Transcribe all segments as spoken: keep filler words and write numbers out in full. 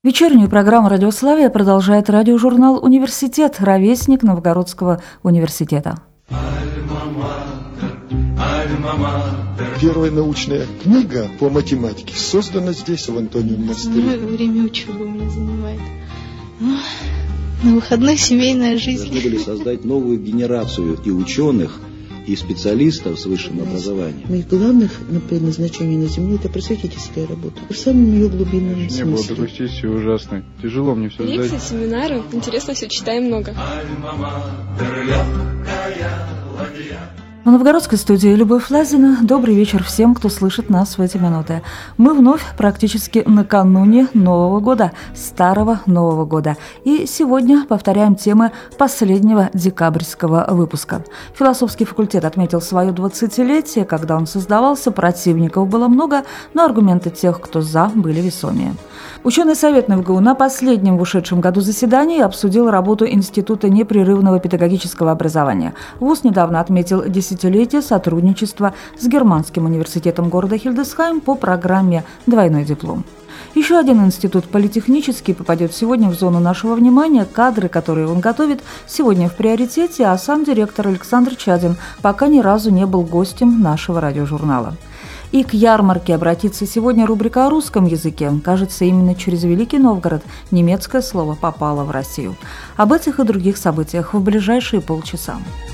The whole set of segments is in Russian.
Вечернюю программу «Радиославия» продолжает радиожурнал «Университет», ровесник Новгородского университета. Первая научная книга по математике создана здесь, в Антониевом монастыре. Основное время учебы у меня занимает. На выходных семейная жизнь. Должны были создать новую генерацию и ученых, и специалистов с высшим образованием. Моих главных предназначений на Земле – это просветительская работа. В самом ее глубинном смысле. Не было такой сессии ужасной. Тяжело мне все сдать. Лекции, семинары. Интересно все, читаем много. В новгородской студии Любовь Лазина. Добрый вечер всем, кто слышит нас в эти минуты. Мы вновь практически накануне Нового года, Старого Нового года. И сегодня повторяем темы последнего декабрьского выпуска. Философский факультет отметил свое двадцатилетие. Когда он создавался, противников было много, но аргументы тех, кто «за», были весомее. Ученый совет НФГУ на последнем в ушедшем году заседании обсудил работу Института непрерывного педагогического образования. ВУЗ недавно отметил десятилетие сотрудничества с Германским университетом города Хильдесхайм по программе «Двойной диплом». Еще один институт, политехнический, попадет сегодня в зону нашего внимания. Кадры, которые он готовит, сегодня в приоритете, а сам директор Александр Чадин пока ни разу не был гостем нашего радиожурнала. И к ярмарке обратится сегодня рубрика о русском языке. Кажется, именно через Великий Новгород немецкое слово попало в Россию. Об этих и других событиях в ближайшие полчаса.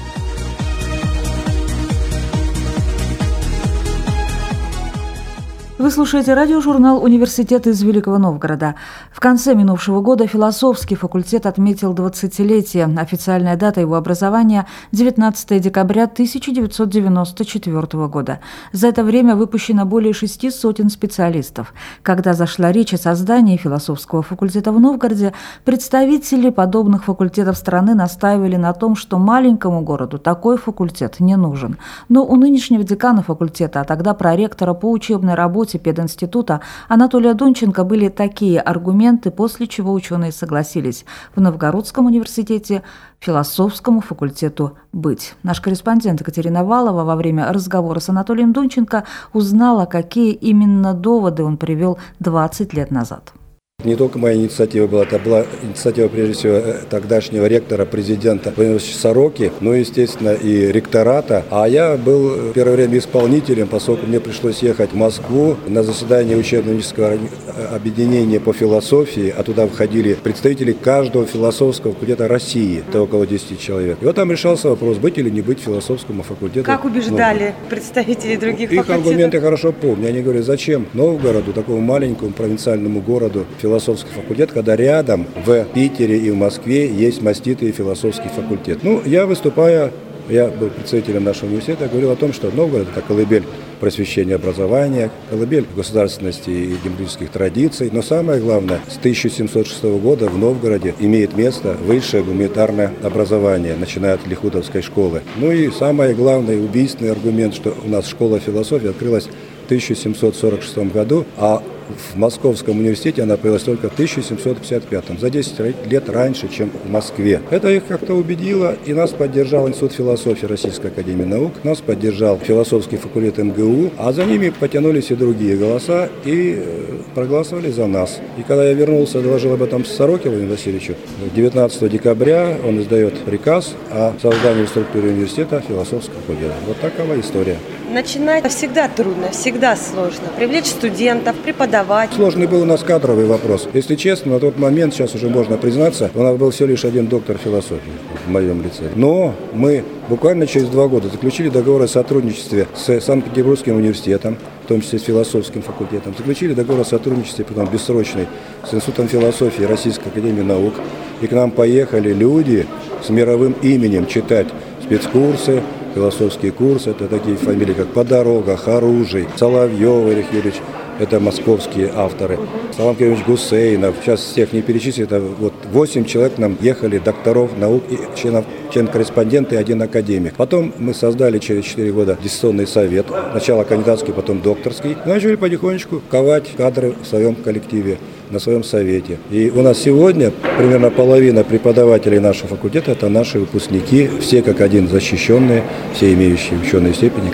Вы слушаете радиожурнал «Университет» из Великого Новгорода. В конце минувшего года философский факультет отметил двадцатилетие. Официальная дата его образования – девятнадцатое декабря тысяча девятьсот девяносто четвёртого года. За это время выпущено более шести сотен специалистов. Когда зашла речь о создании философского факультета в Новгороде, представители подобных факультетов страны настаивали на том, что маленькому городу такой факультет не нужен. Но у нынешнего декана факультета, а тогда проректора по учебной работе пединститута Анатолия Дунченко были такие аргументы, после чего ученые согласились в Новгородском университете философскому факультету быть. Наш корреспондент Екатерина Валова во время разговора с Анатолием Дунченко узнала, какие именно доводы он привел двадцать лет назад. Не только моя инициатива была, это была инициатива, прежде всего, тогдашнего ректора, президента Владимира Сороки, но, естественно, и ректората. А я был в первое время исполнителем, поскольку мне пришлось ехать в Москву на заседание учебно-технического объединения по философии, а туда входили представители каждого философского факультета России, это около десяти человек. И вот там решался вопрос, быть или не быть философскому факультету. Как убеждали ну, представителей других их факультетов? Их аргументы хорошо помню. Они говорят, зачем Новгороду, такому маленькому провинциальному городу, философский факультет, когда рядом в Питере и в Москве есть маститый философский факультет. Ну, я выступая, я был представителем нашего университета, говорил о том, что Новгород – это колыбель просвещения образования, колыбель государственности и демократических традиций. Но самое главное, с тысяча семьсот шестого года в Новгороде имеет место высшее гуманитарное образование, начиная от Лихудовской школы. Ну и самый главный убийственный аргумент, что у нас школа философии открылась в тысяча семьсот сорок шестом году, а в Московском университете она появилась только в тысяча семьсот пятьдесят пятом, за десять лет раньше, чем в Москве. Это их как-то убедило, и нас поддержал Институт философии Российской академии наук, нас поддержал философский факультет МГУ, а за ними потянулись и другие голоса, и проголосовали за нас. И когда я вернулся, доложил об этом Сороке Владимиру Васильевичу, девятнадцатого декабря он издает приказ о создании в структуре университета философского факультета. Вот такова история. Начинать всегда трудно, всегда сложно. Привлечь студентов, преподавать. Сложный был у нас кадровый вопрос. Если честно, на тот момент, сейчас уже можно признаться, у нас был всего лишь один доктор философии в моем лице. Но мы буквально через два года заключили договор о сотрудничестве с Санкт-Петербургским университетом, в том числе с философским факультетом. Заключили договор о сотрудничестве, потом бессрочный, с Институтом философии Российской академии наук. И к нам поехали люди с мировым именем читать спецкурсы, философские курсы. Это такие фамилии, как Подорога, Харужий, Соловьев Ильич Юрьевич. Это московские авторы. Салам Кириллович Гусейнов. Сейчас всех не перечислить. Это вот восемь человек нам ехали, докторов наук, и членов, член-корреспонденты и один академик. Потом мы создали через четыре года диссертационный совет. Сначала кандидатский, потом докторский. Начали потихонечку ковать кадры в своем коллективе, на своем совете. И у нас сегодня примерно половина преподавателей нашего факультета – это наши выпускники, все как один защищенные, все имеющие ученые степени, конечно, наук.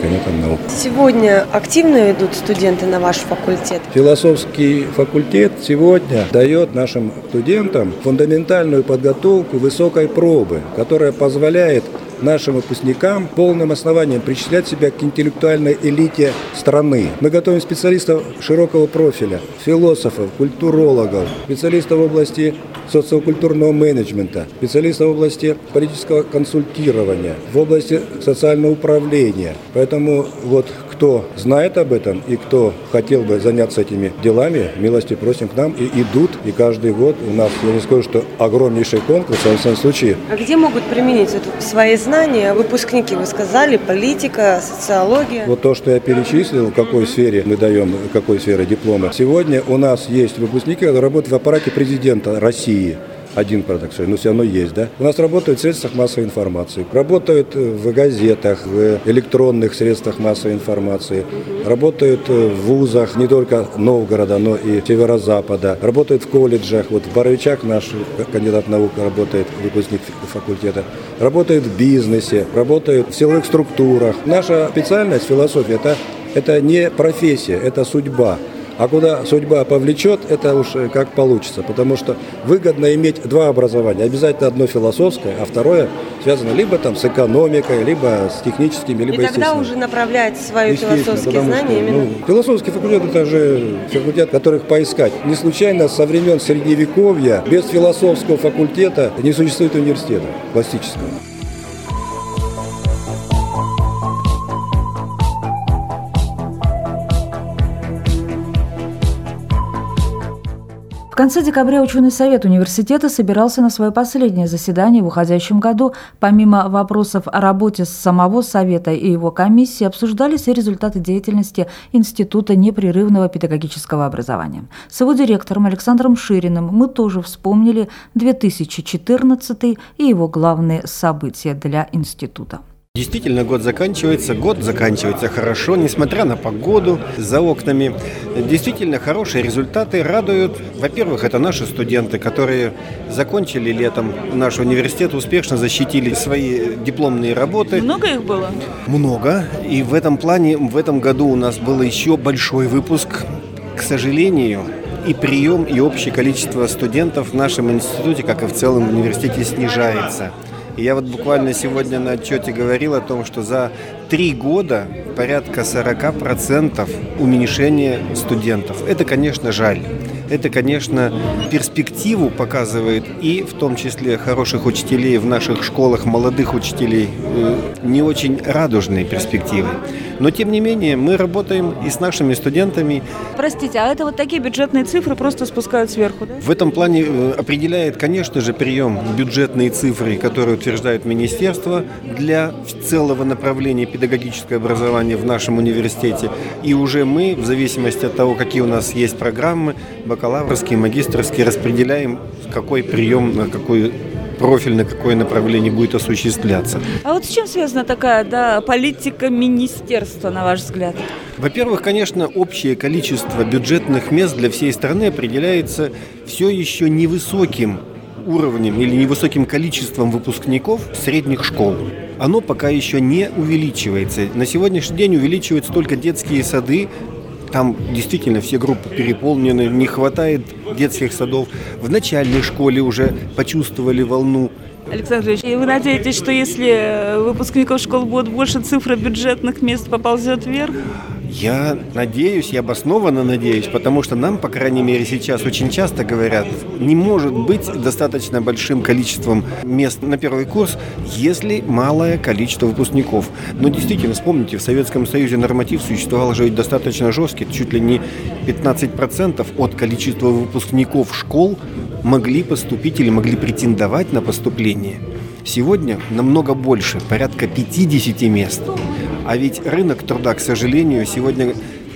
наук. Сегодня активно идут студенты на ваш факультет? Философский факультет сегодня дает нашим студентам фундаментальную подготовку высокой пробы, которая позволяет нашим выпускникам полным основанием причислять себя к интеллектуальной элите страны. Мы готовим специалистов широкого профиля, философов, культурологов, специалистов в области социокультурного менеджмента, специалистов в области политического консультирования, в области социального управления. Поэтому вот кто знает об этом и кто хотел бы заняться этими делами, милости просим к нам, и идут. И каждый год у нас, я не скажу, что огромнейший конкурс, в самом случае. А где могут применить вот свои знания выпускники? Вы сказали, политика, социология. Вот то, что я перечислил, в какой сфере мы даем, в какой сфере дипломы. Сегодня у нас есть выпускники, которые работают в аппарате президента России. Один продукт, но все равно есть, да? У нас работают в средствах массовой информации, работают в газетах, в электронных средствах массовой информации, работают в вузах не только Новгорода, но и Северо-Запада, работают в колледжах. Вот в Боровичах наш кандидат наук работает, выпускник факультета, работают в бизнесе, работают в силовых структурах. Наша специальность философия – это, это не профессия, это судьба. А куда судьба повлечет, это уж как получится, потому что выгодно иметь два образования. Обязательно одно философское, а второе связано либо там с экономикой, либо с техническими, либо естественными. И тогда уже направлять свои философские знания что, именно... Ну, философский факультет – это же факультет, которых поискать. Не случайно со времен Средневековья без философского факультета не существует университета классического. В конце декабря ученый совет университета собирался на свое последнее заседание в уходящем году. Помимо вопросов о работе самого совета и его комиссии, обсуждались и результаты деятельности Института непрерывного педагогического образования. С его директором Александром Шириным мы тоже вспомнили две тысячи четырнадцатый и его главные события для института. Действительно, год заканчивается, год заканчивается хорошо, несмотря на погоду за окнами. Действительно, хорошие результаты радуют. Во-первых, это наши студенты, которые закончили летом наш университет, успешно защитили свои дипломные работы. Много их было? Много. И в этом плане, в этом году у нас был еще большой выпуск. К сожалению, и прием, и общее количество студентов в нашем институте, как и в целом в университете, снижается. И я вот буквально сегодня на отчете говорил о том, что за три года порядка сорок процентов уменьшения студентов. Это, конечно, жаль. Это, конечно, перспективу показывает и в том числе хороших учителей в наших школах, молодых учителей, не очень радужные перспективы. Но, тем не менее, мы работаем и с нашими студентами. Простите, а это вот такие бюджетные цифры просто спускают сверху, да? В этом плане определяет, конечно же, прием бюджетные цифры, которые утверждает министерство для целого направления педагогическое образование в нашем университете. И уже мы, в зависимости от того, какие у нас есть программы, бакалаврские, магистерские, распределяем, какой прием, на какой профиль, на какое направление будет осуществляться. А вот с чем связана такая, да, политика министерства, на ваш взгляд? Во-первых, конечно, общее количество бюджетных мест для всей страны определяется все еще невысоким уровнем или невысоким количеством выпускников средних школ. Оно пока еще не увеличивается. На сегодняшний день увеличиваются только детские сады. Там действительно все группы переполнены, не хватает детских садов. В начальной школе уже почувствовали волну. Александр Ильич, и вы надеетесь, что если выпускников школ будет больше, цифра бюджетных мест поползет вверх? Я надеюсь, я обоснованно надеюсь, потому что нам, по крайней мере, сейчас очень часто говорят, не может быть достаточно большим количеством мест на первый курс, если малое количество выпускников. Но действительно, вспомните, в Советском Союзе норматив существовал же достаточно жесткий, чуть ли не пятнадцать процентов от количества выпускников школ могли поступить или могли претендовать на поступление. Сегодня намного больше, порядка пятьдесят мест. А ведь рынок труда, к сожалению, сегодня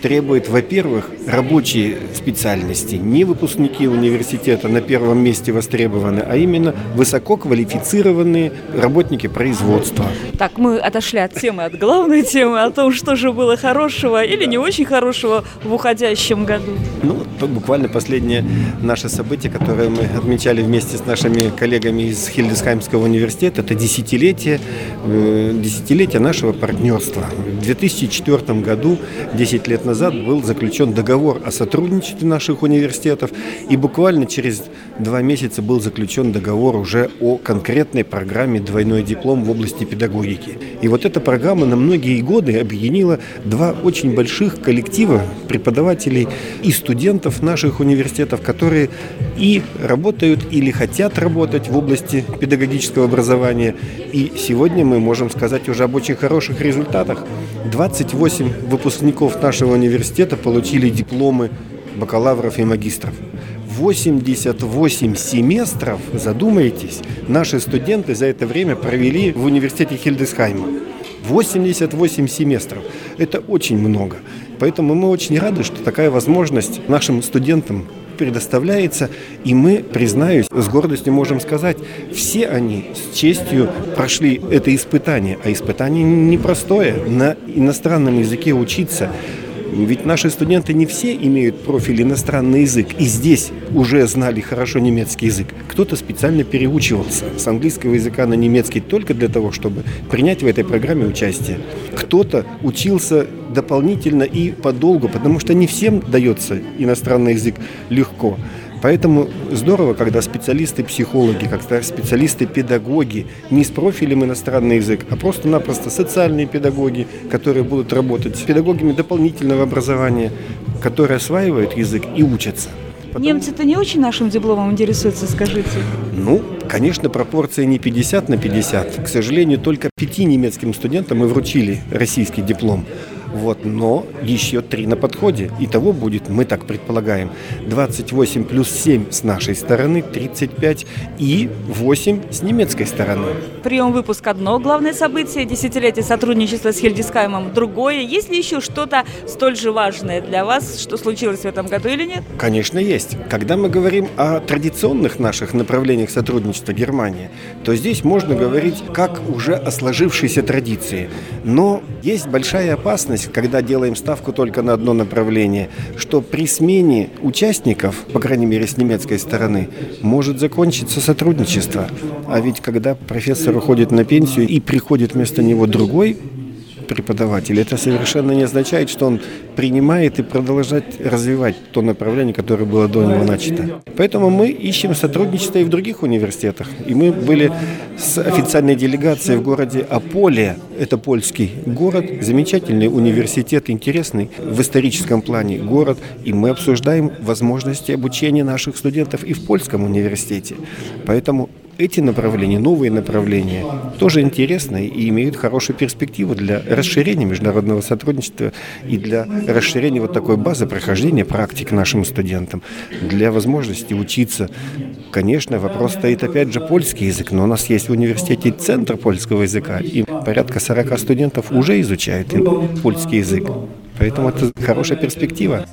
требует, во-первых, рабочие специальности. Не выпускники университета на первом месте востребованы, а именно высококвалифицированные работники производства. Так, мы отошли от темы, от главной темы, о том, что же было хорошего или не очень хорошего в уходящем году. Ну, буквально последнее наше событие, которое мы отмечали вместе с нашими коллегами из Хильдесхаймского университета, это десятилетие, десятилетие нашего партнерства. В две тысячи четвёртом году, десять лет назад, был заключен договор о сотрудничестве наших университетов, и буквально через два месяца был заключен договор уже о конкретной программе «Двойной диплом» в области педагогики. И вот эта программа на многие годы объединила два очень больших коллектива преподавателей и студентов наших университетов, которые и работают или хотят работать в области педагогического образования. И сегодня мы можем сказать уже об очень хороших результатах. двадцать восемь выпускников нашего университета получили дипломы бакалавров и магистров. восемьдесят восемь семестров, задумайтесь, наши студенты за это время провели в университете Хильдесхайма. восемьдесят восемь семестров. Это очень много. Поэтому мы очень рады, что такая возможность нашим студентам предоставляется, и мы, признаюсь, с гордостью можем сказать, все они с честью прошли это испытание, а испытание непростое, на иностранном языке учиться. Ведь наши студенты не все имеют профиль иностранный язык, и здесь уже знали хорошо немецкий язык. Кто-то специально переучивался с английского языка на немецкий только для того, чтобы принять в этой программе участие. Кто-то учился дополнительно и подолгу, потому что не всем дается иностранный язык легко. Поэтому здорово, когда специалисты-психологи, когда специалисты-педагоги не с профилем иностранный язык, а просто-напросто социальные педагоги, которые будут работать с педагогами дополнительного образования, которые осваивают язык и учатся. Потому... Немцы-то не очень нашим дипломом интересуются, скажите? Ну, конечно, пропорция не пятьдесят на пятьдесят. К сожалению, только пяти немецким студентам мы вручили российский диплом. Вот, но еще три на подходе. Итого будет, мы так предполагаем, двадцать восемь плюс семь с нашей стороны, тридцать пять и восемь с немецкой стороны. Прием выпуск одно главное событие, десятилетие сотрудничества с Хильдесхаймом другое. Есть ли еще что-то столь же важное для вас, что случилось в этом году или нет? Конечно, есть. Когда мы говорим о традиционных наших направлениях сотрудничества Германии, то здесь можно говорить как уже о сложившейся традиции. Но есть большая опасность, когда делаем ставку только на одно направление, что при смене участников, по крайней мере с немецкой стороны, может закончиться сотрудничество. А ведь когда профессор уходит на пенсию и приходит вместо него другой преподаватель, это совершенно не означает, что он принимает и продолжает развивать то направление, которое было до него начато. Поэтому мы ищем сотрудничество и в других университетах. И мы были с официальной делегацией в городе Ополе. Это польский город, замечательный университет, интересный в историческом плане город. И мы обсуждаем возможности обучения наших студентов и в польском университете. Поэтому эти направления, новые направления, тоже интересны и имеют хорошую перспективу для расширения международного сотрудничества и для расширения вот такой базы прохождения практик нашим студентам, для возможности учиться. Конечно, вопрос стоит опять же польский язык, но у нас есть в университете центр польского языка, и порядка сорок студентов уже изучают польский язык. Поэтому это хорошая перспектива.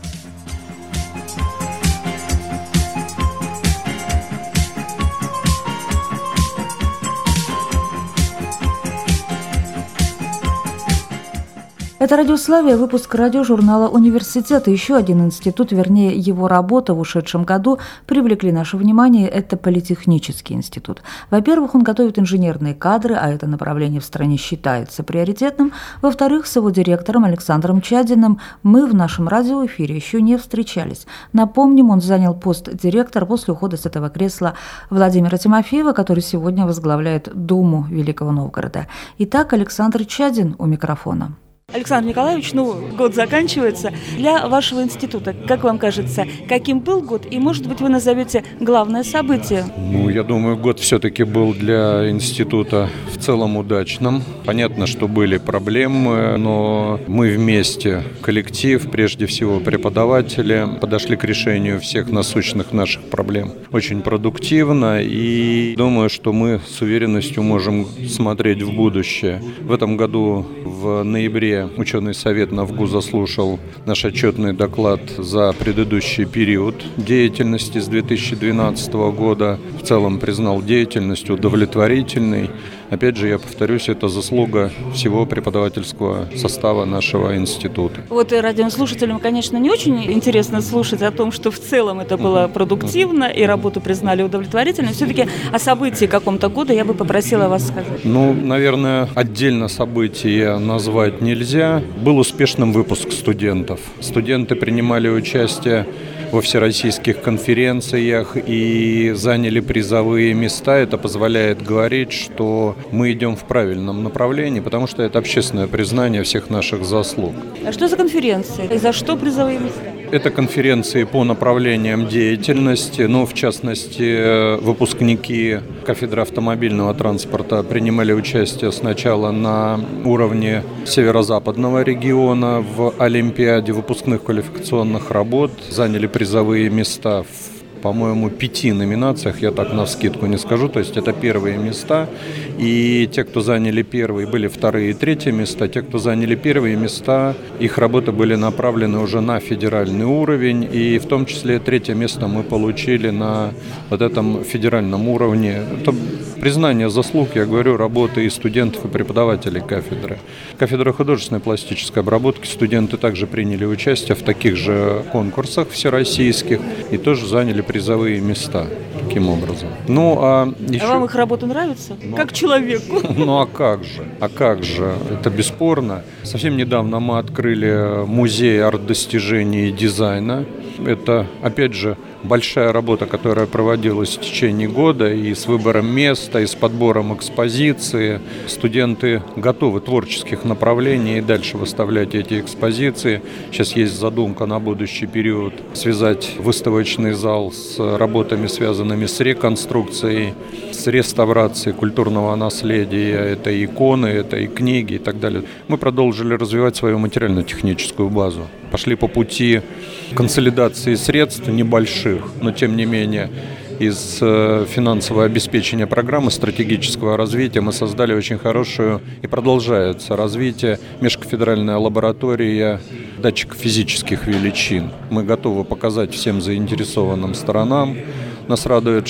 Это «Радиославия», выпуск радиожурнала «Университет». Еще один институт, вернее, его работа в ушедшем году привлекли наше внимание. Это Политехнический институт. Во-первых, он готовит инженерные кадры, а это направление в стране считается приоритетным. Во-вторых, с его директором Александром Чадиным мы в нашем радиоэфире еще не встречались. Напомним, он занял пост директора после ухода с этого кресла Владимира Тимофеева, который сегодня возглавляет Думу Великого Новгорода. Итак, Александр Чадин у микрофона. Александр Николаевич, ну, год заканчивается. Для вашего института, как вам кажется, каким был год? И, может быть, вы назовете главное событие? Ну, я думаю, год все-таки был для института в целом удачным. Понятно, что были проблемы, но мы вместе, коллектив, прежде всего преподаватели, подошли к решению всех насущных наших проблем очень продуктивно. И думаю, что мы с уверенностью можем смотреть в будущее. В этом году, в ноябре, апреле ученый совет НАФГУ заслушал наш отчетный доклад за предыдущий период деятельности с две тысячи двенадцатого года. В целом признал деятельность удовлетворительной. Опять же, я повторюсь, это заслуга всего преподавательского состава нашего института. Вот и радиослушателям, конечно, не очень интересно слушать о том, что в целом это было продуктивно и работу признали удовлетворительной. Все-таки о событии каком-то года я бы попросила вас сказать. Ну, наверное, отдельно события назвать нельзя. Был успешным выпуск студентов. Студенты принимали участие во всероссийских конференциях и заняли призовые места. Это позволяет говорить, что мы идем в правильном направлении, потому что это общественное признание всех наших заслуг. А что за конференции? И за что призовые места? Это конференции по направлениям деятельности, ну, в частности, выпускники кафедры автомобильного транспорта принимали участие сначала на уровне северо-западного региона в Олимпиаде выпускных квалификационных работ, заняли призовые места в, по-моему, пяти номинациях, я так навскидку не скажу, то есть это первые места, и те, кто заняли первые, были вторые и третьи места, те, кто заняли первые места, их работы были направлены уже на федеральный уровень, и в том числе третье место мы получили на вот этом федеральном уровне. Это признание заслуг, я говорю, работы и студентов, и преподавателей кафедры. Кафедра художественной пластической обработки, студенты также приняли участие в таких же конкурсах всероссийских и тоже заняли призовые места таким образом. Ну, а, еще... а вам их работа нравится? Ну, как человеку? Ну а как же? А как же? Это бесспорно. Совсем недавно мы открыли музей арт-достижений и дизайна. Это, опять же, большая работа, которая проводилась в течение года и с выбором места, и с подбором экспозиции. Студенты готовы творческих направлений и дальше выставлять эти экспозиции. Сейчас есть задумка на будущий период связать выставочный зал с работами, связанными с реконструкцией, с реставрацией культурного наследия. Это и иконы, это и книги и так далее. Мы продолжили развивать свою материально-техническую базу. Пошли по пути консолидации средств небольших, но тем не менее из финансового обеспечения программы стратегического развития мы создали очень хорошую и продолжается развитие межкафедральная лаборатория датчиков физических величин. Мы готовы показать всем заинтересованным сторонам. Нас радует,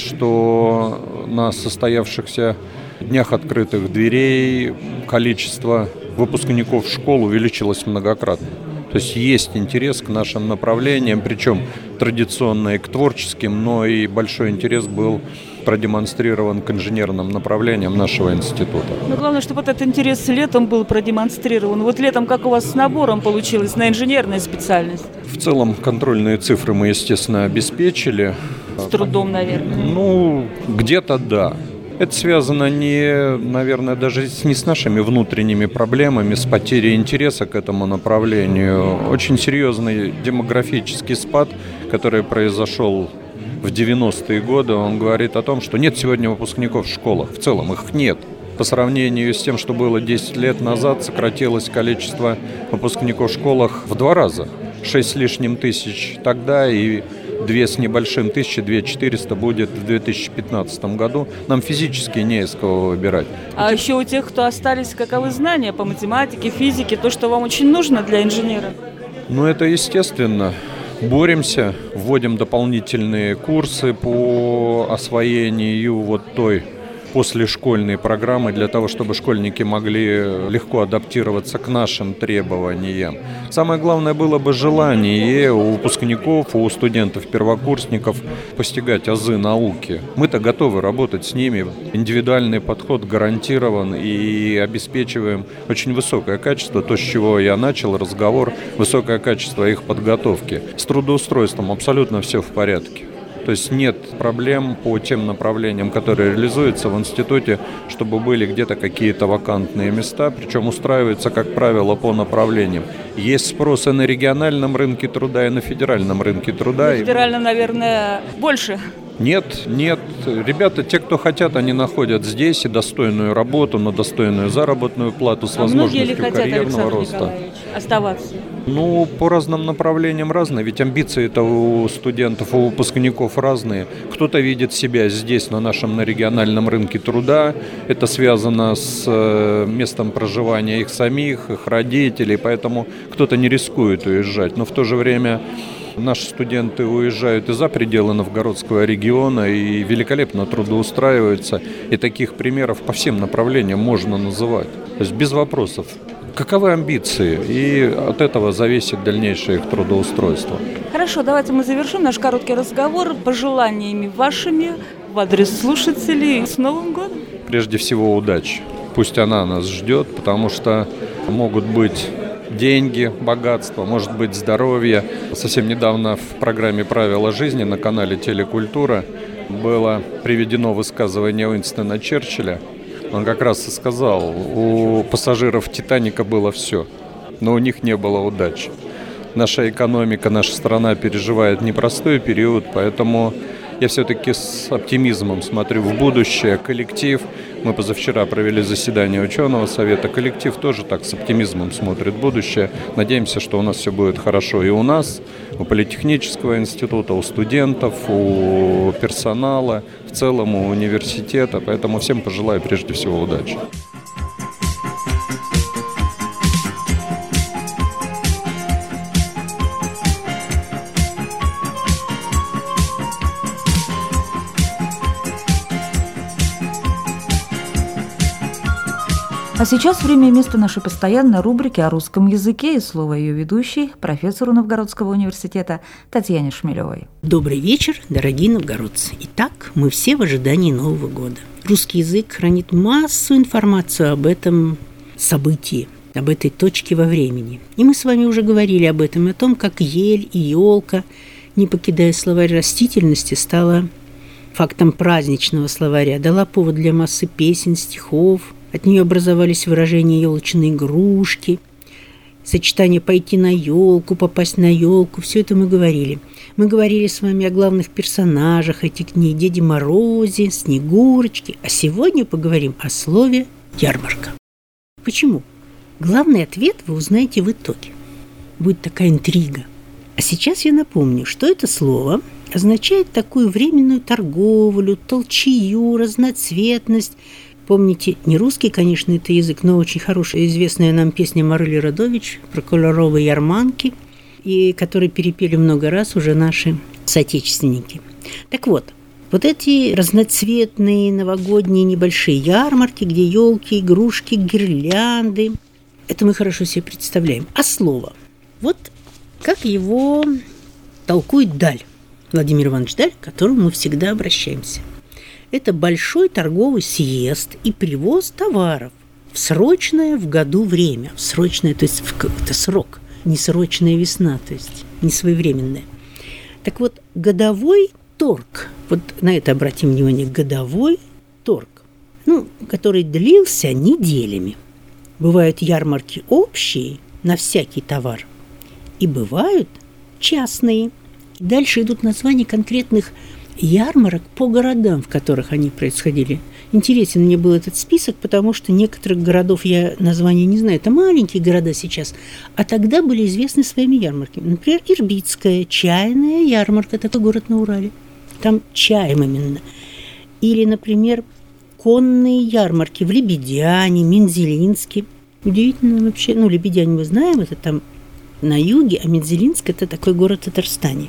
что на состоявшихся днях открытых дверей количество выпускников школ увеличилось многократно. То есть есть интерес к нашим направлениям, причем традиционно и к творческим, но и большой интерес был продемонстрирован к инженерным направлениям нашего института. Но главное, чтобы этот интерес летом был продемонстрирован. Вот летом как у вас с набором получилось на инженерные специальности? В целом контрольные цифры мы, естественно, обеспечили. С трудом, наверное. Ну, где-то да. Это связано не, наверное, даже не с нашими внутренними проблемами, с потерей интереса к этому направлению. Очень серьезный демографический спад, который произошел в девяностые годы, он говорит о том, что нет сегодня выпускников в школах. В целом их нет. По сравнению с тем, что было десять лет назад, сократилось количество выпускников в школах в два раза. Шесть с лишним тысяч тогда и две с небольшим тысячи, две четыреста будет в две тысячи пятнадцатом году. Нам физически не из кого выбирать. А еще у тех, кто остались, каковы знания по математике, физике, то, что вам очень нужно для инженера? Ну, это естественно. Боремся, вводим дополнительные курсы по освоению вот той послешкольной программы для того, чтобы школьники могли легко адаптироваться к нашим требованиям. Самое главное было бы желание у выпускников, у студентов-первокурсников постигать азы науки. Мы-то готовы работать с ними. Индивидуальный подход гарантирован и обеспечиваем очень высокое качество, то, с чего я начал разговор, высокое качество их подготовки. С трудоустройством абсолютно все в порядке. То есть нет проблем по тем направлениям, которые реализуются в институте, чтобы были где-то какие-то вакантные места, причем устраиваются, как правило, по направлениям. Есть спрос и на региональном рынке труда, и на федеральном рынке труда. На федеральном, наверное, больше. Нет, нет. Ребята, те, кто хотят, они находят здесь и достойную работу, на достойную заработную плату с а возможностью хотят, карьерного Александр роста. Николаевич, оставаться? Ну, по разным направлениям разные, ведь амбиции-то у студентов, у выпускников разные. Кто-то видит себя здесь, на нашем, на региональном рынке труда. Это связано с местом проживания их самих, их родителей, поэтому кто-то не рискует уезжать. Но в то же время наши студенты уезжают и за пределы Новгородского региона и великолепно трудоустраиваются. И таких примеров по всем направлениям можно называть. То есть без вопросов. Каковы амбиции? И от этого зависит дальнейшее их трудоустройство. Хорошо, давайте мы завершим наш короткий разговор пожеланиями вашими в адрес слушателей. С Новым годом! Прежде всего, удачи. Пусть она нас ждет, потому что могут быть деньги, богатство, может быть здоровье. Совсем недавно в программе «Правила жизни» на канале «Телекультура» было приведено высказывание Уинстона Черчилля. Он как раз и сказал, у пассажиров «Титаника» было все, но у них не было удачи. Наша экономика, наша страна переживает непростой период, поэтому я все-таки с оптимизмом смотрю в будущее. Коллектив, мы позавчера провели заседание ученого совета, коллектив тоже так с оптимизмом смотрит в будущее. Надеемся, что у нас все будет хорошо и у нас, у Политехнического института, у студентов, у персонала, в целом у университета. Поэтому всем пожелаю прежде всего удачи. А сейчас время и место нашей постоянной рубрики о русском языке и слово ее ведущей, профессору Новгородского университета Татьяне Шмелевой. Добрый вечер, дорогие новгородцы. Итак, мы все в ожидании Нового года. Русский язык хранит массу информации об этом событии, об этой точке во времени. И мы с вами уже говорили об этом, о том, как ель и елка, не покидая словарь растительности, стала фактом праздничного словаря, дала повод для массы песен, стихов. От нее образовались выражения елочные игрушки, сочетание «пойти на елку», «попасть на елку». Все это мы говорили. Мы говорили с вами о главных персонажах этих дней: Деде Морозе, Снегурочке. А сегодня поговорим о слове «ярмарка». Почему? Главный ответ вы узнаете в итоге. Будет такая интрига. А сейчас я напомню, что это слово означает такую временную торговлю, толчею, разноцветность. Помните, не русский, конечно, это язык, но очень хорошая, известная нам песня Марыли Радович про кольоровые ярманки, и которые перепели много раз уже наши соотечественники. Так вот, вот эти разноцветные новогодние небольшие ярмарки, где елки, игрушки, гирлянды, это мы хорошо себе представляем. А слово? Вот как его толкует Даль, Владимир Иванович Даль, к которому мы всегда обращаемся. Это большой торговый съезд и привоз товаров в срочное в году время. В срочное, то есть в какой-то срок, не срочная весна, то есть не своевременная. Так вот, годовой торг, вот на это обратим внимание, годовой торг, ну, который длился неделями. Бывают ярмарки общие на всякий товар, и бывают частные. Дальше идут названия конкретных ярмарок по городам, в которых они происходили. Интересен мне был этот список, потому что некоторых городов я названия не знаю. Это маленькие города сейчас. А тогда были известны своими ярмарками. Например, Ирбитская чайная ярмарка, такой город на Урале. Там чаем именно. Или, например, конные ярмарки в Лебедяне, Мензелинске. Удивительно вообще. Ну, Лебедянь мы знаем, это там на юге, а Мензелинск – это такой город в Татарстане.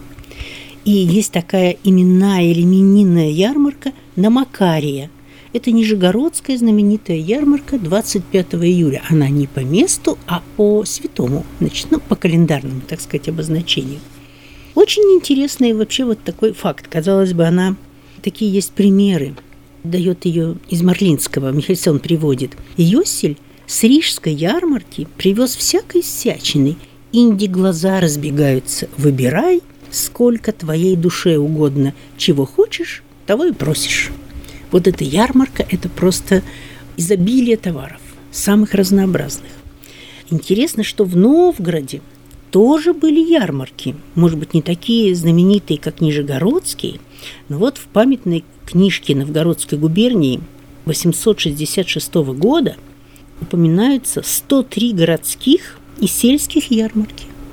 И есть такая именная или именинная ярмарка на Макария. Это нижегородская знаменитая ярмарка двадцать пятого июля. Она не по месту, а по святому, значит, ну, по календарному, так сказать, обозначению. Очень интересный вообще вот такой факт. Казалось бы, она... Такие есть примеры. Дает ее из Марлинского, Михельсон приводит. Йосель с рижской ярмарки привез всякой всячины. Инди глаза разбегаются. Выбирай, сколько твоей душе угодно. Чего хочешь, того и просишь. Вот эта ярмарка – это просто изобилие товаров, самых разнообразных. Интересно, что в Новгороде тоже были ярмарки. Может быть, не такие знаменитые, как нижегородские, но вот в памятной книжке Новгородской губернии восемьсот шестьдесят шестого года упоминаются сто три городских и сельских ярмарки.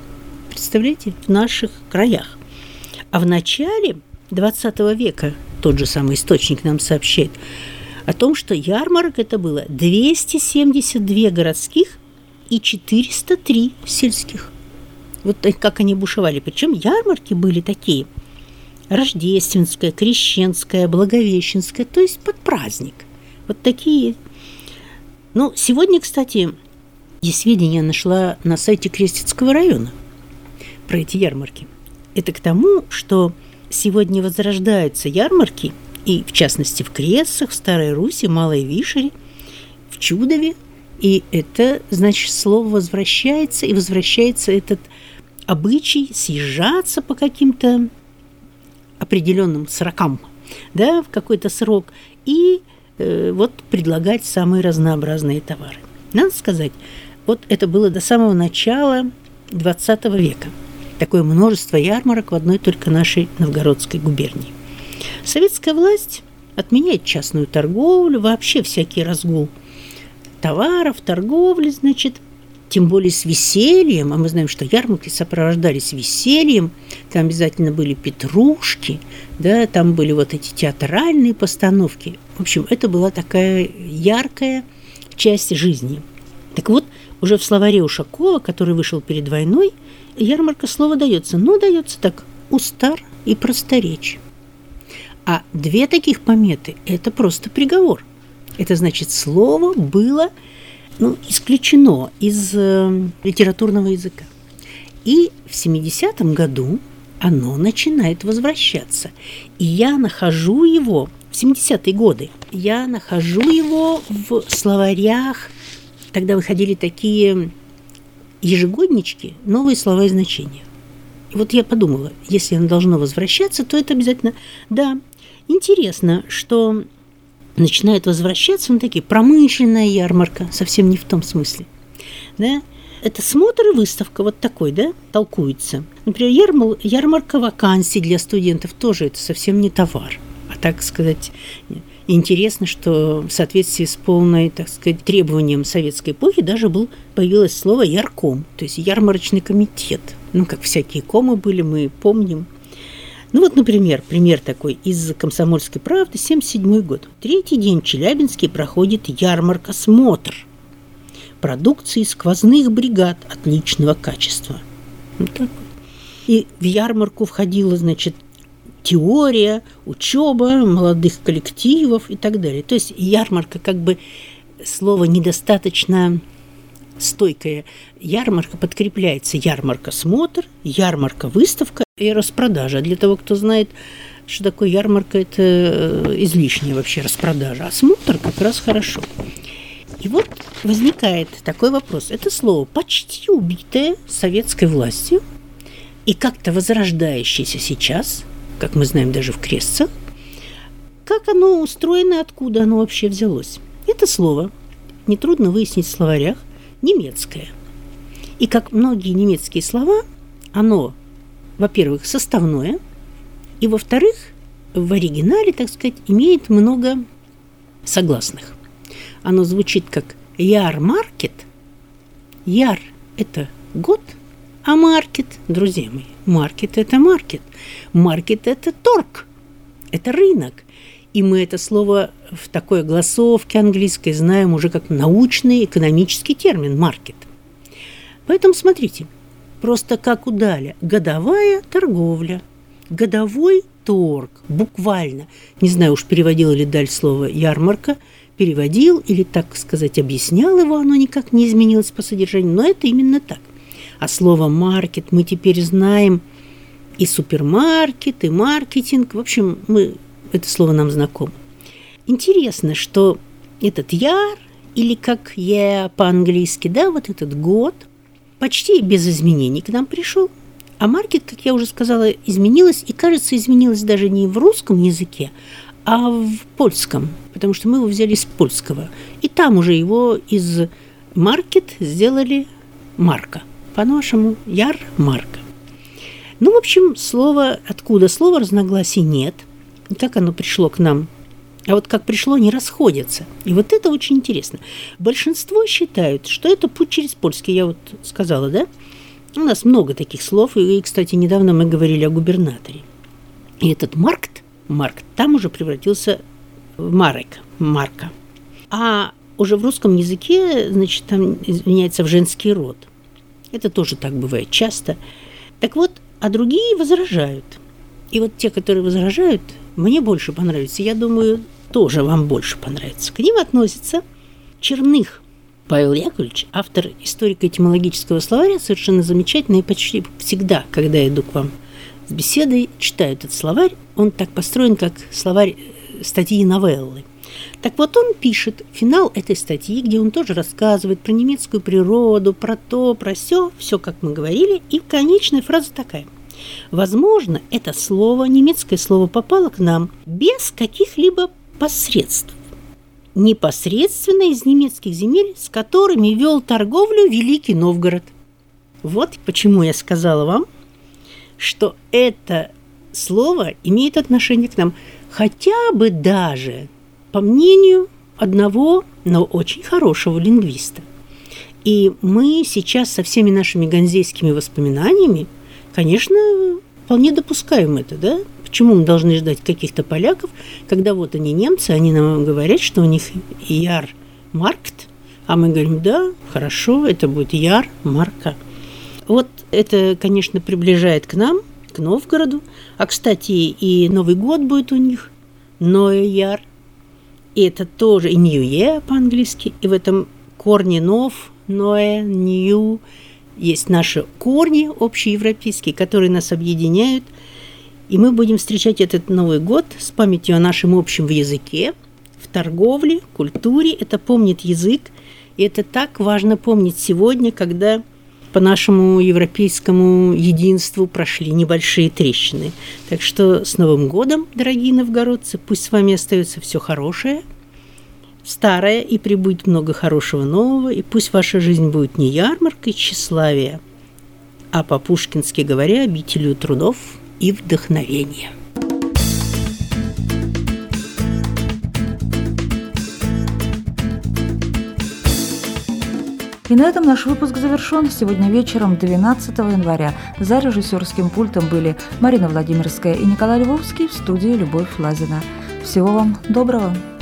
представляете, в наших краях. А в начале двадцатого века тот же самый источник нам сообщает о том, что ярмарок это было двести семьдесят два городских и четыреста три сельских. Вот как они бушевали. Причем ярмарки были такие: рождественская, крещенская, благовещенская, то есть под праздник. Вот такие. Ну, сегодня, кстати, я сведения нашла на сайте Крестицкого района про эти ярмарки. Это к тому, что сегодня возрождаются ярмарки, и в частности в Кресцах, в Старой Руси, Малой Вишере, в Чудове. И это, значит, слово возвращается, и возвращается этот обычай съезжаться по каким-то определенным срокам, да, в какой-то срок, и э, вот предлагать самые разнообразные товары. Надо сказать, вот это было до самого начала двадцатого века. Такое множество ярмарок в одной только нашей Новгородской губернии. Советская власть отменяет частную торговлю, вообще всякий разгул товаров, торговли, значит, тем более с весельем, а мы знаем, что ярмарки сопровождались весельем, там обязательно были петрушки, да, там были вот эти театральные постановки. В общем, это была такая яркая часть жизни. Так вот, уже в словаре Ушакова, который вышел перед войной, ярмарка слово дается, но дается так: устар и просторечь. А две таких пометы – это просто приговор. Это значит, слово было ну, исключено из э, литературного языка. И в семидесятом году оно начинает возвращаться. И я нахожу его, в семидесятые годы, я нахожу его в словарях. Тогда выходили такие ежегоднички, новые слова и значения. И вот я подумала, если оно должно возвращаться, то это обязательно... Да, интересно, что начинает возвращаться, ну, такие, промышленная ярмарка, совсем не в том смысле. Да? Это смотр и выставка, вот такой, да, толкуется. Например, ярмар, ярмарка вакансий для студентов тоже это совсем не товар, а, так сказать... Интересно, что в соответствии с полной, так сказать, требованием советской эпохи даже был, появилось слово «ярком», то есть ярмарочный комитет. Ну, как всякие комы были, мы помним. Ну вот, например, пример такой из «Комсомольской правды», семьдесят седьмой год. Третий день в Челябинске проходит ярмарка «Смотр» продукции сквозных бригад отличного качества. Вот так вот. И в ярмарку входила, значит, теория, учеба, молодых коллективов и так далее. То есть ярмарка, как бы слово недостаточно стойкое. Ярмарка подкрепляется: ярмарка смотр, ярмарка выставка и распродажа. Для того, кто знает, что такое ярмарка, это излишняя вообще распродажа. А смотр как раз хорошо. И вот возникает такой вопрос. Это слово почти убитое советской властью и как-то возрождающееся сейчас, как мы знаем даже в Крестцах. Как оно устроено, откуда оно вообще взялось? Это слово, нетрудно выяснить в словарях, немецкое. И как многие немецкие слова, оно, во-первых, составное, и, во-вторых, в оригинале, так сказать, имеет много согласных. Оно звучит как «яр-маркет». «Яр» – это год, а маркет, друзья мои, маркет – это маркет. Маркет – это торг, это рынок. И мы это слово в такой огласовке английской знаем уже как научный экономический термин «маркет». Поэтому смотрите, просто как у Даля: годовая торговля, годовой торг, буквально. Не знаю уж, переводил ли Даль слово «ярмарка», переводил или, так сказать, объяснял его, оно никак не изменилось по содержанию, но это именно так. А слово «маркет» мы теперь знаем и супермаркет, и маркетинг. В общем, мы, это слово нам знакомо. Интересно, что этот яр, или как я по-английски, да, вот этот год, почти без изменений к нам пришел. А маркет, как я уже сказала, изменилось, и, кажется, изменилось даже не в русском языке, а в польском, потому что мы его взяли из польского. И там уже его из маркет сделали марка. По-нашему, яр-марка. Ну, в общем, слово, откуда слово, разногласий нет. И как оно пришло к нам? А вот как пришло, не расходятся. И вот это очень интересно. Большинство считают, что это путь через польский. Я вот сказала, да? У нас много таких слов, и, кстати, недавно мы говорили о губернаторе. И этот маркт, маркт там уже превратился в марек, марка. А уже в русском языке, значит, там изменяется в женский род. Это тоже так бывает часто. Так вот, а другие возражают. И вот те, которые возражают, мне больше понравятся. Я думаю, тоже вам больше понравится. К ним относится Черных Павел Яковлевич, автор историко-этимологического словаря, совершенно замечательный. И почти всегда, когда я иду к вам с беседой, читаю этот словарь. Он так построен, как словарь статьи и новеллы. Так вот, он пишет финал этой статьи, где он тоже рассказывает про немецкую природу, про то, про сё, все, как мы говорили. И конечная фраза такая. Возможно, это слово, немецкое слово, попало к нам без каких-либо посредств. Непосредственно из немецких земель, с которыми вел торговлю Великий Новгород. Вот почему я сказала вам, что это слово имеет отношение к нам. Хотя бы даже по мнению одного, но очень хорошего лингвиста. И мы сейчас со всеми нашими ганзейскими воспоминаниями, конечно, вполне допускаем это, да? Почему мы должны ждать каких-то поляков, когда вот они немцы, они нам говорят, что у них яр-маркт, а мы говорим, да, хорошо, это будет яр-марка. Вот это, конечно, приближает к нам, к Новгороду. А, кстати, и Новый год будет у них, Ноэ-яр. И это тоже и Нью-Е по-английски, и в этом корне нов, Ноэ, Нью, есть наши корни общеевропейские, которые нас объединяют. И мы будем встречать этот Новый год с памятью о нашем общем языке, в торговле, культуре. Это помнит язык. И это так важно помнить сегодня, когда по нашему европейскому единству прошли небольшие трещины. Так что с Новым годом, дорогие новгородцы, пусть с вами остается все хорошее, старое, и прибудет много хорошего нового, и пусть ваша жизнь будет не ярмаркой тщеславия, а по-пушкински говоря, обителью трудов и вдохновения. И на этом наш выпуск завершен. Сегодня вечером, двенадцатого января, за режиссерским пультом были Марина Владимирская и Николай Львовский, в студии Любовь Лазина. Всего вам доброго!